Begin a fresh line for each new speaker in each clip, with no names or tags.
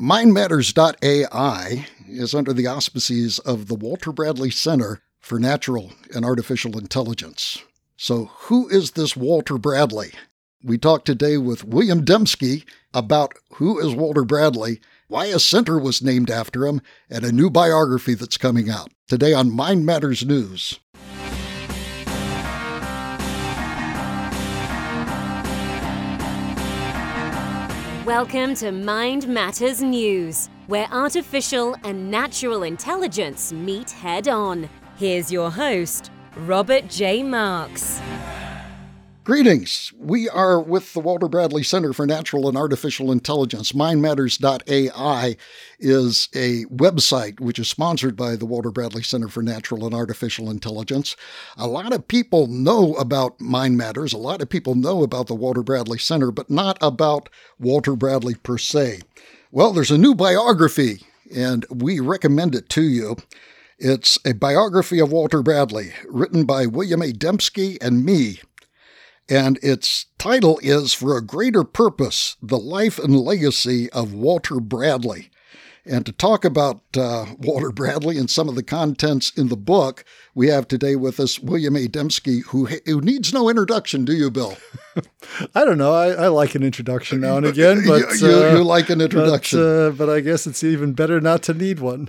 MindMatters.ai is under the auspices of the Walter Bradley Center for Natural and Artificial Intelligence. So who is this Walter Bradley? We talked today with William Dembski about who is Walter Bradley, why a center was named after him, and a new biography that's coming out. Today on Mind Matters News.
Welcome to Mind Matters News, where artificial and natural intelligence meet head-on. Here's your host, Robert J. Marks.
Greetings. We are with the Walter Bradley Center for Natural and Artificial Intelligence. MindMatters.ai is a website which is sponsored by the Walter Bradley Center for Natural and Artificial Intelligence. A lot of people know about Mind Matters. A lot of people know about the Walter Bradley Center, but not about Walter Bradley per se. Well, there's a new biography, and we recommend it to you. It's a biography of Walter Bradley, written by William A. Dembski and me. And its title is For a Greater Purpose, The Life and Legacy of Walter Bradley. And to talk about Walter Bradley and some of the contents in the book, we have today with us William A. Dembski, who needs no introduction, do you, Bill?
I don't know. I like an introduction now and again, but
you like an introduction.
But I guess it's even better not to need one.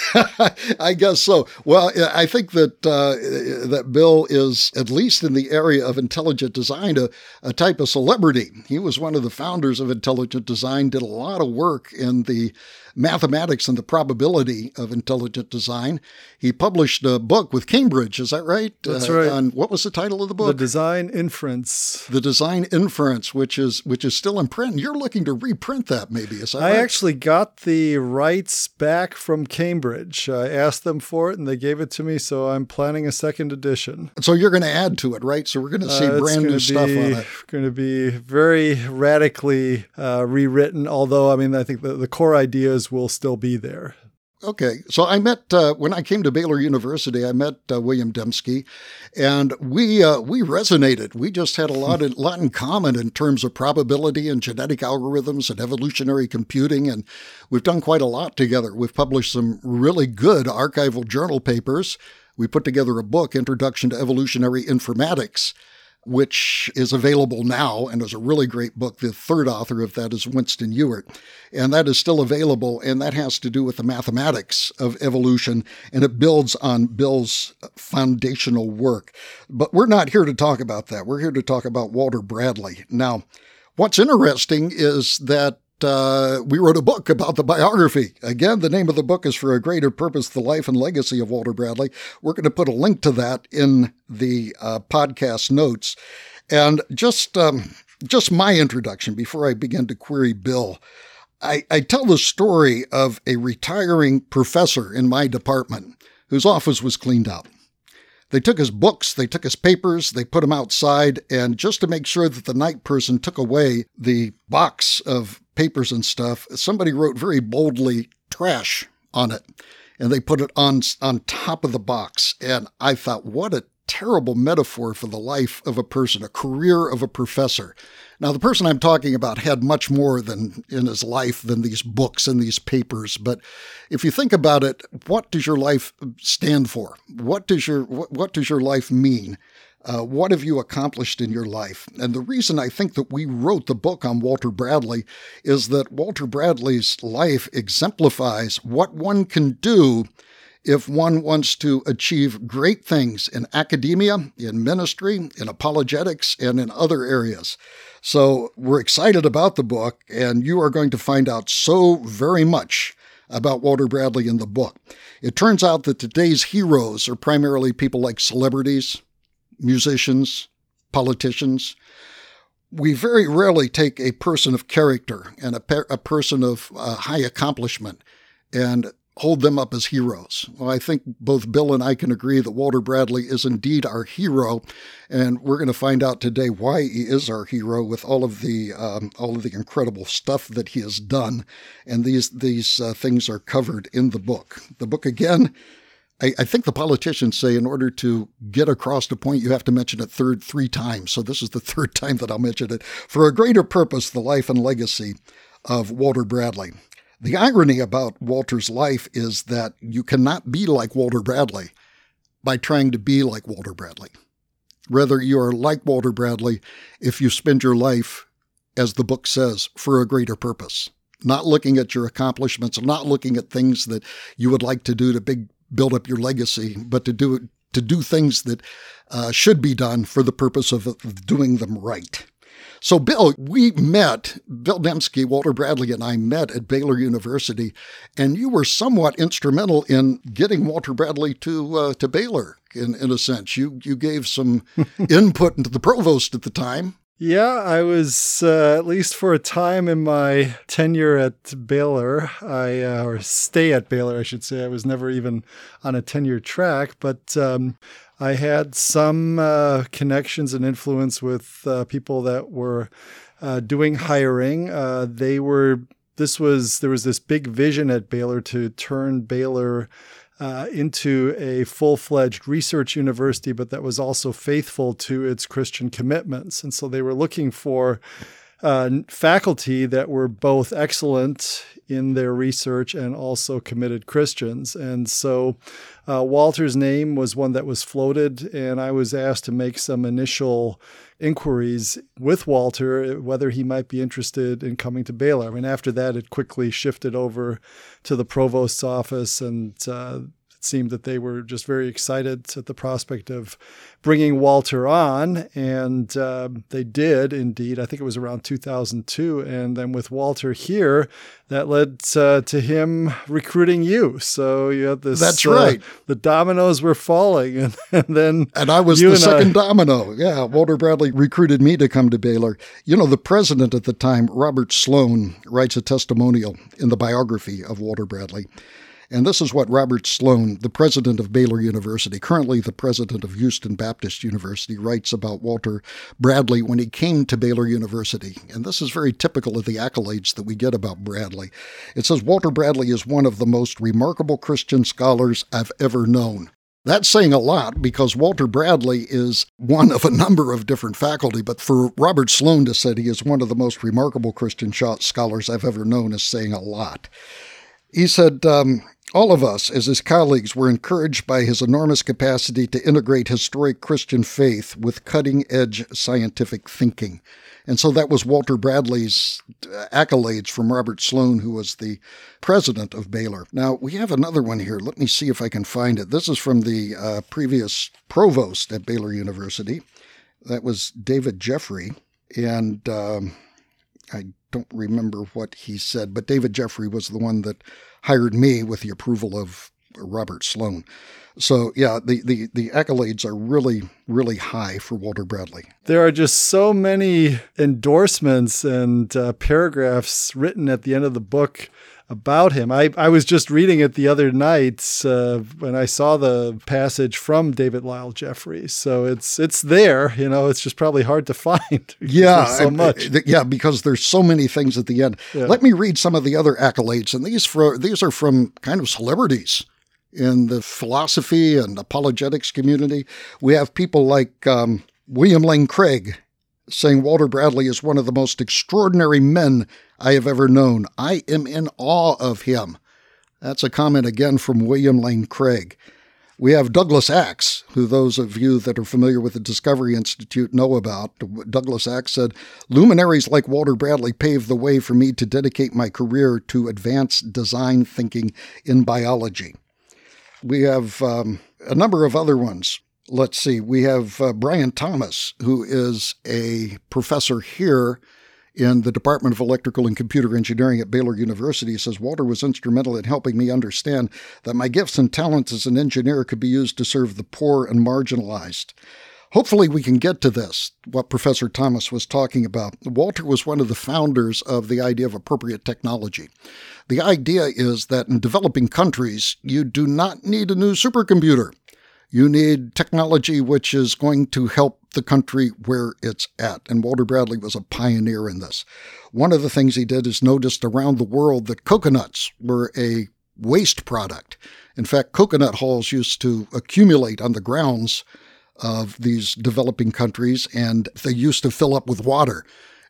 I guess so. Well, I think that that Bill is, at least in the area of intelligent design, a type of celebrity. He was one of the founders of intelligent design, did a lot of work in the mathematics and the probability of intelligent design. He published a book with Cambridge, is that right?
That's right.
On, what was the title of the book?
The Design Inference.
The Design Inference, which is still in print. You're looking to reprint that, maybe, is that right?
I actually got the rights back from Cambridge. I asked them for it, and they gave it to me, so I'm planning a second edition.
So you're going to add to it, right? So we're going to see brand new stuff on it.
It's going to be very radically rewritten, although, I mean, I think the core ideas will still be there.
Okay. So I met, when I came to Baylor University, I met William Dembski, and we resonated. We just had a lot in common in terms of probability and genetic algorithms and evolutionary computing, and we've done quite a lot together. We've published some really good archival journal papers. We put together a book, Introduction to Evolutionary Informatics, which is available now and is a really great book. The third author of that is Winston Ewart, and that is still available, and that has to do with the mathematics of evolution, and it builds on Bill's foundational work. But we're not here to talk about that. We're here to talk about Walter Bradley. Now, what's interesting is that we wrote a book about the biography. Again, the name of the book is For a Greater Purpose, The Life and Legacy of Walter Bradley. We're going to put a link to that in the podcast notes. And just my introduction before I begin to query Bill. I tell the story of a retiring professor in my department whose office was cleaned out. They took his books, they took his papers, they put them outside, and just to make sure that the night person took away the box of papers and stuff, somebody wrote very boldly trash on it, and they put it on top of the box. And I thought, what a terrible metaphor for the life of a person, a career of a professor. Now, the person I'm talking about had much more than in his life than these books and these papers. But if you think about it, what does your life stand for? What does your life mean? What have you accomplished in your life? And the reason I think that we wrote the book on Walter Bradley is that Walter Bradley's life exemplifies what one can do if one wants to achieve great things in academia, in ministry, in apologetics, and in other areas. So we're excited about the book, and you are going to find out so very much about Walter Bradley in the book. It turns out that today's heroes are primarily people like celebrities, musicians, politicians. We very rarely take a person of character and a person of high accomplishment and hold them up as heroes. Well, I think both Bill and I can agree that Walter Bradley is indeed our hero, and we're going to find out today why he is our hero with all of the incredible stuff that he has done. And these things are covered in the book. The book, again, I think the politicians say in order to get across the point, you have to mention it three times. So this is the third time that I'll mention it. For a Greater Purpose, The Life and Legacy of Walter Bradley. The irony about Walter's life is that you cannot be like Walter Bradley by trying to be like Walter Bradley. Rather, you are like Walter Bradley if you spend your life, as the book says, for a greater purpose. Not looking at your accomplishments, not looking at things that you would like to do to build up your legacy, but to do things that should be done for the purpose of doing them right. So, Bill, Bill Dembski, Walter Bradley, and I met at Baylor University, and you were somewhat instrumental in getting Walter Bradley to Baylor, in a sense. You gave some input into the provost at the time.
Yeah, I was, at least for a time in my tenure at Baylor, or stay at Baylor, I should say. I was never even on a tenure track, but I had some connections and influence with people that were doing hiring. There was this big vision at Baylor to turn Baylor into a full-fledged research university, but that was also faithful to its Christian commitments. And so they were looking for faculty that were both excellent in their research and also committed Christians. And so Walter's name was one that was floated, and I was asked to make some initial inquiries with Walter, whether he might be interested in coming to Baylor. I mean, after that, it quickly shifted over to the provost's office, and it seemed that they were just very excited at the prospect of bringing Walter on, and they did indeed. I think it was around 2002, and then with Walter here, that led to him recruiting you. So you had this.
That's right.
The dominoes were falling, and
I was the second domino. Yeah, Walter Bradley recruited me to come to Baylor. You know, the president at the time, Robert Sloan, writes a testimonial in the biography of Walter Bradley. And this is what Robert Sloan, the president of Baylor University, currently the president of Houston Baptist University, writes about Walter Bradley when he came to Baylor University. And this is very typical of the accolades that we get about Bradley. It says, Walter Bradley is one of the most remarkable Christian scholars I've ever known. That's saying a lot because Walter Bradley is one of a number of different faculty, but for Robert Sloan to say he is one of the most remarkable Christian scholars I've ever known is saying a lot. He said, all of us, as his colleagues, were encouraged by his enormous capacity to integrate historic Christian faith with cutting-edge scientific thinking. And so that was Walter Bradley's accolades from Robert Sloan, who was the president of Baylor. Now, we have another one here. Let me see if I can find it. This is from the previous provost at Baylor University. That was David Jeffrey. And I don't remember what he said, but David Jeffrey was the one that hired me with the approval of Robert Sloan. So, yeah, the accolades are really, really high for Walter Bradley.
There are just so many endorsements and paragraphs written at the end of the book about him. I was just reading it the other night when I saw the passage from David Lyle Jeffrey. So it's there, it's just probably hard to find.
Yeah,
so much.
Yeah, because there's so many things at the end. Yeah. Let me read some of the other accolades, and these are from kind of celebrities in the philosophy and apologetics community. We have people like William Lane Craig saying Walter Bradley is one of the most extraordinary men I have ever known. I am in awe of him. That's a comment again from William Lane Craig. We have Douglas Axe, who those of you that are familiar with the Discovery Institute know about. Douglas Axe said, luminaries like Walter Bradley paved the way for me to dedicate my career to advanced design thinking in biology. We have a number of other ones. Let's see. We have Brian Thomas, who is a professor here in the Department of Electrical and Computer Engineering at Baylor University. He says, Walter was instrumental in helping me understand that my gifts and talents as an engineer could be used to serve the poor and marginalized. Hopefully we can get to this, what Professor Thomas was talking about. Walter was one of the founders of the idea of appropriate technology. The idea is that in developing countries, you do not need a new supercomputer. You need technology which is going to help the country where it's at. And Walter Bradley was a pioneer in this. One of the things he did is noticed around the world that coconuts were a waste product. In fact, coconut hulls used to accumulate on the grounds of these developing countries, and they used to fill up with water.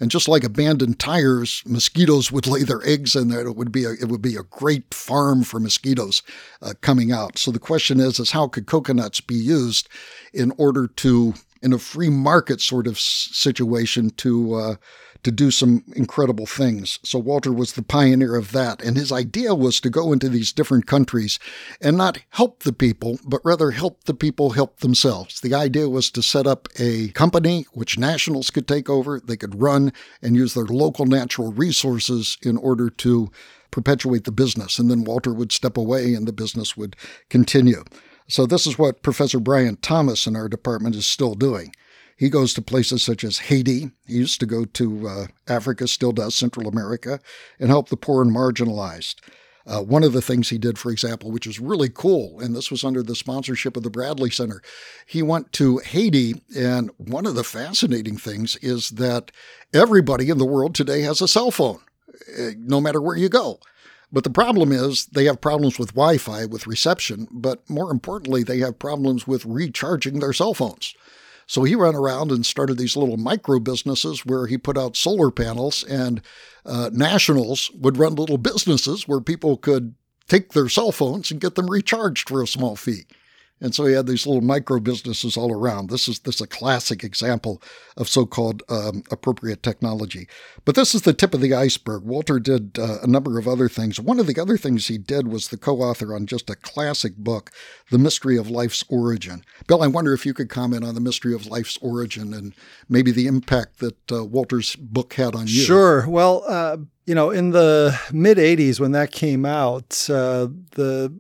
And just like abandoned tires, mosquitoes would lay their eggs in there. It would be a great farm for mosquitoes coming out. So the question is how could coconuts be used in order to, in a free market sort of situation, to do some incredible things. So Walter was the pioneer of that. And his idea was to go into these different countries and not help the people, but rather help the people help themselves. The idea was to set up a company which nationals could take over, they could run and use their local natural resources in order to perpetuate the business. And then Walter would step away and the business would continue. So this is what Professor Brian Thomas in our department is still doing. He goes to places such as Haiti. He used to go to Africa, still does, Central America, and help the poor and marginalized. One of the things he did, for example, which is really cool, and this was under the sponsorship of the Bradley Center, he went to Haiti, and one of the fascinating things is that everybody in the world today has a cell phone, no matter where you go. But the problem is they have problems with Wi-Fi, with reception, but more importantly, they have problems with recharging their cell phones. So he ran around and started these little micro businesses where he put out solar panels, and nationals would run little businesses where people could take their cell phones and get them recharged for a small fee. And so he had these little micro businesses all around. This is a classic example of so-called appropriate technology. But this is the tip of the iceberg. Walter did a number of other things. One of the other things he did was the co-author on just a classic book, The Mystery of Life's Origin. Bill, I wonder if you could comment on The Mystery of Life's Origin and maybe the impact that Walter's book had on you.
Sure. Well, in the mid-'80s when that came out, the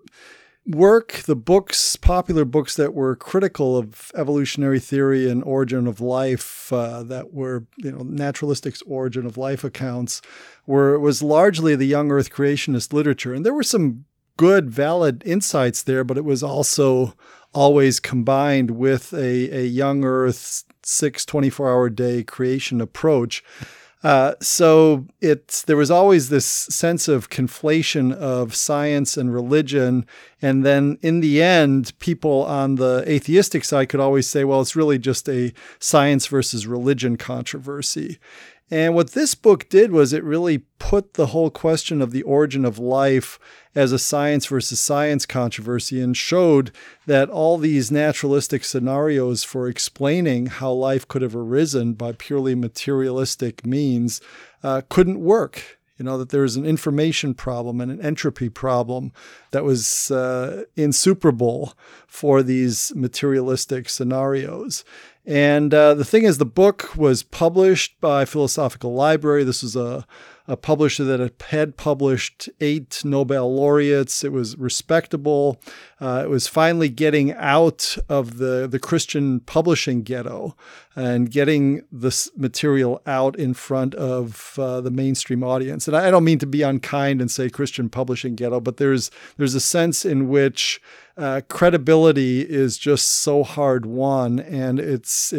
popular books that were critical of evolutionary theory and origin of life, that were, naturalistic origin of life accounts, was largely the young Earth creationist literature. And there were some good, valid insights there, but it was also always combined with a young Earth 24-hour day creation approach. So there was always this sense of conflation of science and religion. And then in the end, people on the atheistic side could always say, well, it's really just a science versus religion controversy. And what this book did was it really put the whole question of the origin of life as a science versus science controversy and showed that all these naturalistic scenarios for explaining how life could have arisen by purely materialistic means couldn't work. That there was an information problem and an entropy problem that was insuperable for these materialistic scenarios. And the thing is, the book was published by Philosophical Library. This was a publisher that had published 8 Nobel laureates. It was respectable. It was finally getting out of the Christian publishing ghetto and getting this material out in front of the mainstream audience. And I don't mean to be unkind and say Christian publishing ghetto, but there's a sense in which credibility is just so hard won, and this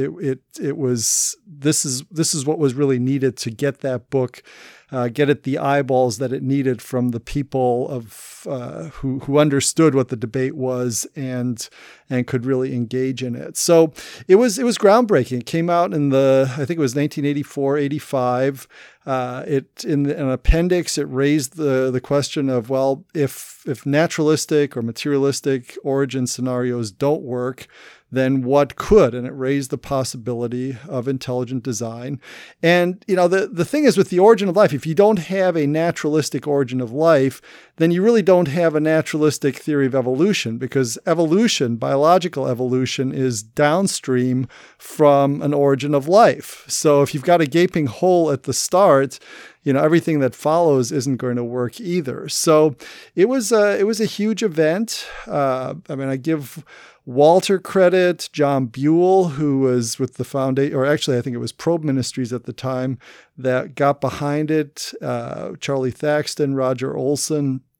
is what was really needed to get that book, get it the eyeballs that it needed from the people of who understood what the debate was and could really engage in it. So it was groundbreaking. It came out in I think it was 1984, 85. In an appendix, it raised the question of, well, if naturalistic or materialistic origin scenarios don't work, then what could? And it raised the possibility of intelligent design. And, the thing is with the origin of life, if you don't have a naturalistic origin of life, then you really don't have a naturalistic theory of evolution, because evolution, biological evolution, is downstream from an origin of life. So if you've got a gaping hole at the start, everything that follows isn't going to work either. So it was a huge event. I give Walter credit, John Buell, who was with the foundation, or actually I think it was Probe Ministries at the time that got behind it, Charlie Thaxton, Roger Olson.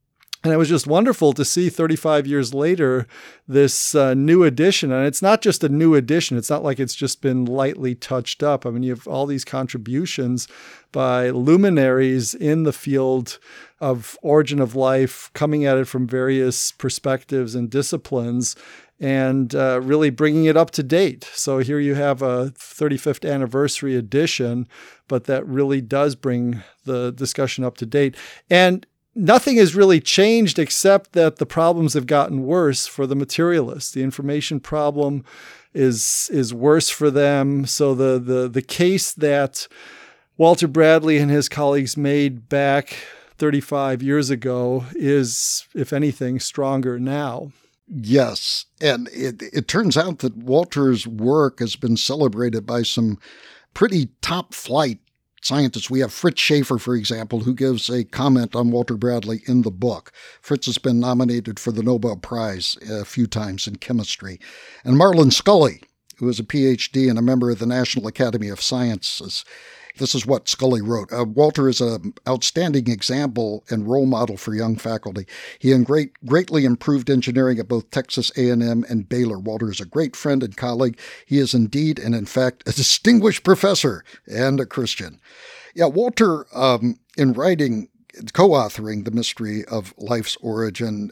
And it was just wonderful to see 35 years later this new edition. And it's not just a new edition. It's not like it's just been lightly touched up. I mean, you have all these contributions by luminaries in the field of origin of life, coming at it from various perspectives and disciplines, and really bringing it up to date. So here you have a 35th anniversary edition, but that really does bring the discussion up to date. And nothing has really changed except that the problems have gotten worse for the materialists. The information problem is worse for them. So the case that Walter Bradley and his colleagues made back 35 years ago is, if anything, stronger now.
Yes. And it turns out that Walter's work has been celebrated by some pretty top flight scientists. We have Fritz Schaefer, for example, who gives a comment on Walter Bradley in the book. Fritz has been nominated for the Nobel Prize a few times in chemistry. And Marlon Scully, who is a PhD and a member of the National Academy of Sciences. This is what Scully wrote. Walter is an outstanding example and role model for young faculty. He greatly improved engineering at both Texas A&M and Baylor. Walter is a great friend and colleague. He is indeed and in fact a distinguished professor and a Christian. Yeah, Walter, in writing, co-authoring The Mystery of Life's Origin,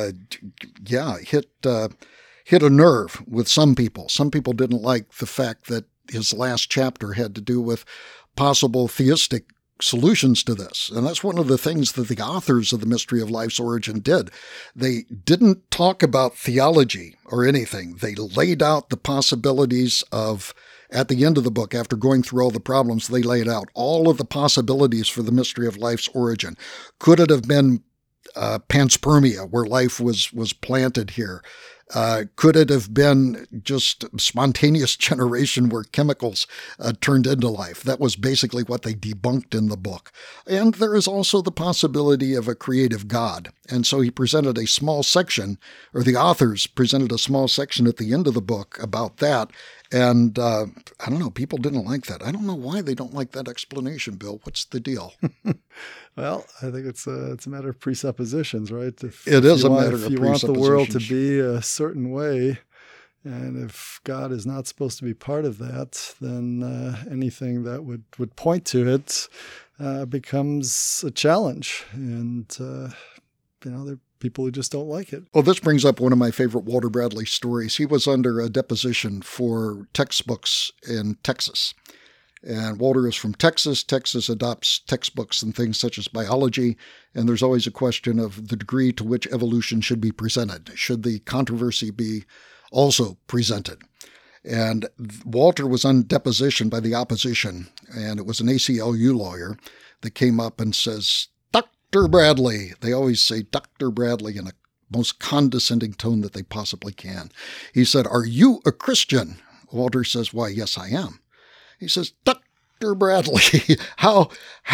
hit a nerve with some people. Some people didn't like the fact that his last chapter had to do with possible theistic solutions to this. And that's one of the things that the authors of The Mystery of Life's Origin did. They didn't talk about theology or anything. They laid out the possibilities of, at the end of the book, after going through all the problems, they laid out all of the possibilities for the mystery of life's origin. Could it have been panspermia, where life was planted here? Could it have been just spontaneous generation where chemicals turned into life? That was basically what they debunked in the book. And there is also the possibility of a creative God. And so he presented a small section, or the authors presented a small section at the end of the book about that. And I don't know, people didn't like that. I don't know why they don't like that explanation, Bill. What's the deal?
Well, I think it's a matter of presuppositions, right?
If you
want the world to be a certain way, and if God is not supposed to be part of that, then anything that would point to it becomes a challenge. And, there are people who just don't like it.
Well, this brings up one of my favorite Walter Bradley stories. He was under a deposition for textbooks in Texas. And Walter is from Texas. Texas adopts textbooks and things such as biology. And there's always a question of the degree to which evolution should be presented. Should the controversy be also presented? And Walter was on deposition by the opposition. And it was an ACLU lawyer that came up and says, Dr. Bradley. They always say Dr. Bradley in a most condescending tone that they possibly can. He said, "Are you a Christian?" Walter says, "Why, yes, I am." He says, "Dr. Bradley, how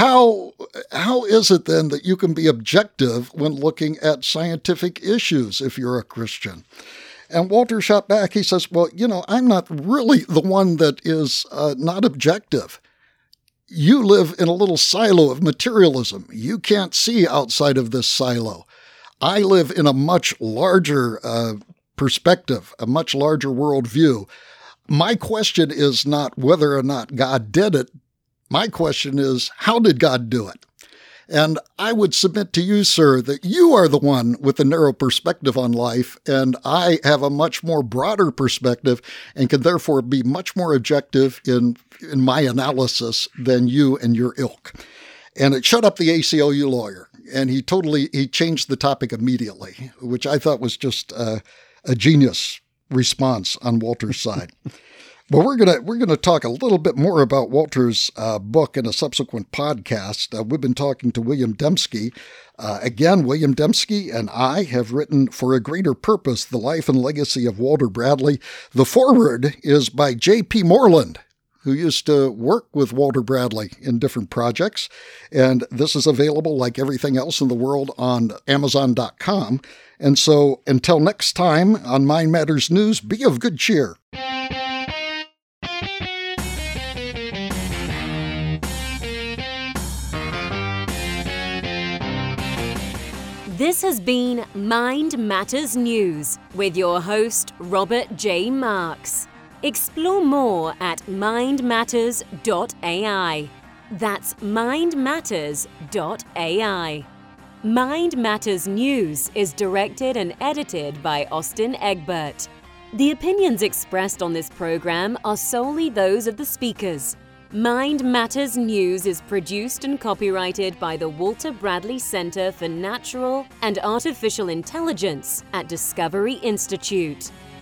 is it then that you can be objective when looking at scientific issues if you're a Christian?" And Walter shot back. He says, "Well, I'm not really the one that is not objective. You live in a little silo of materialism. You can't see outside of this silo. I live in a much larger perspective, a much larger worldview. My question is not whether or not God did it. My question is, how did God do it? And I would submit to you, sir, that you are the one with the narrow perspective on life, and I have a much more broader perspective and can therefore be much more objective in my analysis than you and your ilk." And it shut up the ACLU lawyer, and he changed the topic immediately, which I thought was just a genius response on Walter's side. Well, we're gonna talk a little bit more about Walter's book in a subsequent podcast. We've been talking to William Dembski. Again, William Dembski and I have written For a Greater Purpose, The Life and Legacy of Walter Bradley. The foreword is by J.P. Moreland, who used to work with Walter Bradley in different projects. And this is available, like everything else in the world, on Amazon.com. And so until next time on Mind Matters News, be of good cheer.
This has been Mind Matters News with your host, Robert J. Marks. Explore more at mindmatters.ai. That's mindmatters.ai. Mind Matters News is directed and edited by Austin Egbert. The opinions expressed on this program are solely those of the speakers. Mind Matters News is produced and copyrighted by the Walter Bradley Center for Natural and Artificial Intelligence at Discovery Institute.